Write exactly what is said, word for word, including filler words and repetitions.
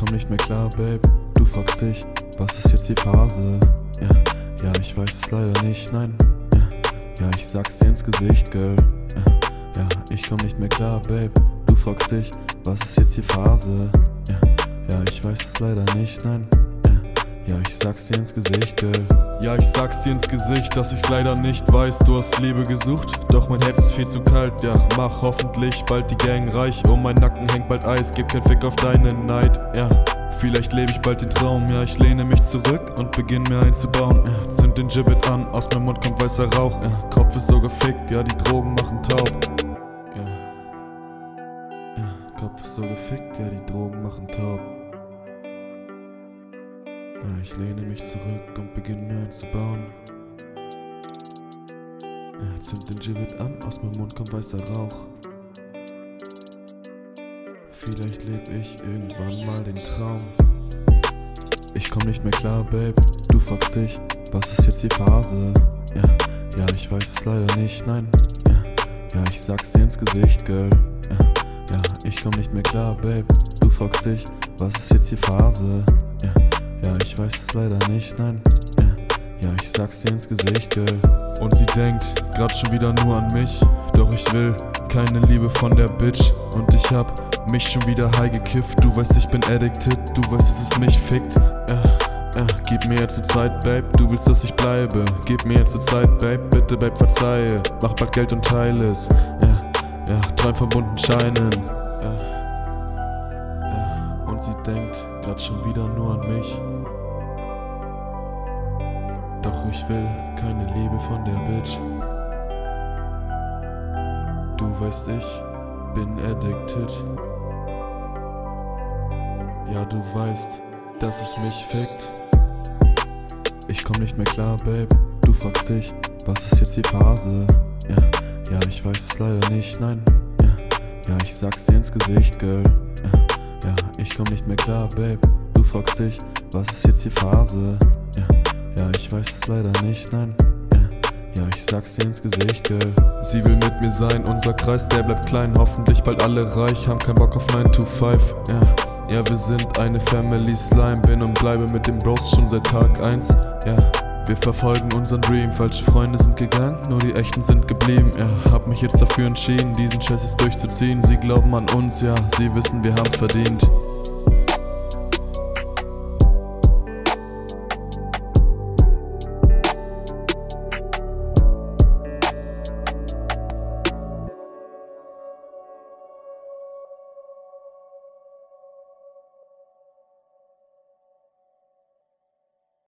komm nicht mehr klar, Babe. Du fragst dich, was ist jetzt die Phase? Ja, ja, ich weiß es leider nicht, nein. Ja, ja, ich sag's dir ins Gesicht, Girl. Ja, ja, ich komm nicht mehr klar, Babe. Du fragst dich, was ist jetzt die Phase? Ja, ja, ich weiß es leider nicht, nein. Ja, ja, ich sag's dir ins Gesicht, Girl. Ja, ich sag's dir ins Gesicht, dass ich's leider nicht weiß. Du hast Liebe gesucht, doch mein Herz ist viel zu kalt. Ja, mach hoffentlich bald die Gang reich. Um meinen Nacken hängt bald Eis, gib kein Fick auf deinen Neid. Ja, vielleicht lebe ich bald den Traum. Ja, ich lehne mich zurück und beginn mir einzubauen. Ja, zünd den Gibbet an, aus meinem Mund kommt weißer Rauch. Ja, Kopf ist so gefickt, ja, die Drogen machen taub. Ja, ja, Kopf ist so gefickt, ja, die Drogen machen taub. Ja, ich lehne mich zurück und beginne mir einzubauen. Ja, zünd den Gibbet an, aus meinem Mund kommt weißer Rauch. Vielleicht leb ich irgendwann mal den Traum. Ich komm nicht mehr klar, Babe. Du fragst dich, was ist jetzt die Phase? Ja, ja, ich weiß es leider nicht, nein. Ja, ja, ich sag's dir ins Gesicht, Girl. Ja, ja, ich komm nicht mehr klar, Babe. Du fragst dich, was ist jetzt die Phase? Ja, ja, ich weiß es leider nicht, nein. Ja, ja, ich sag's dir ins Gesicht, Girl. Und sie denkt grad schon wieder nur an mich. Doch ich will keine Liebe von der Bitch. Und ich hab mich schon wieder high gekifft. Du weißt, ich bin addicted. Du weißt, dass es mich fickt. Ja, ja, gib mir jetzt die Zeit, Babe. Du willst, dass ich bleibe. Gib mir jetzt die Zeit, Babe. Bitte, Babe, verzeihe. Mach bald Geld und teile es. Ja, ja, träum von bunten Scheinen. Ja, ja, und sie denkt grad schon wieder nur an mich. Doch ich will keine Liebe von der Bitch. Du weißt, ich bin addicted. Ja, du weißt, dass es mich fickt. Ich komm nicht mehr klar, Babe. Du fragst dich, was ist jetzt die Phase? Ja, ja, ich weiß es leider nicht, nein. Ja, ja, ich sag's dir ins Gesicht, Girl. Ja, ja, ich komm nicht mehr klar, Babe. Du fragst dich, was ist jetzt die Phase? Ja, ja, ich weiß es leider nicht, nein. Ja, ich sag's dir ins Gesicht, Girl. Sie will mit mir sein, unser Kreis, der bleibt klein. Hoffentlich bald alle reich, haben keinen Bock auf nine to five. Ja, ja, wir sind eine Family Slime. Bin und bleibe mit den Bros schon seit Tag eins. Ja, wir verfolgen unseren Dream. Falsche Freunde sind gegangen, nur die echten sind geblieben. Ja, hab mich jetzt dafür entschieden, diesen Scheiß jetzt durchzuziehen. Sie glauben an uns, ja, sie wissen, wir haben's verdient.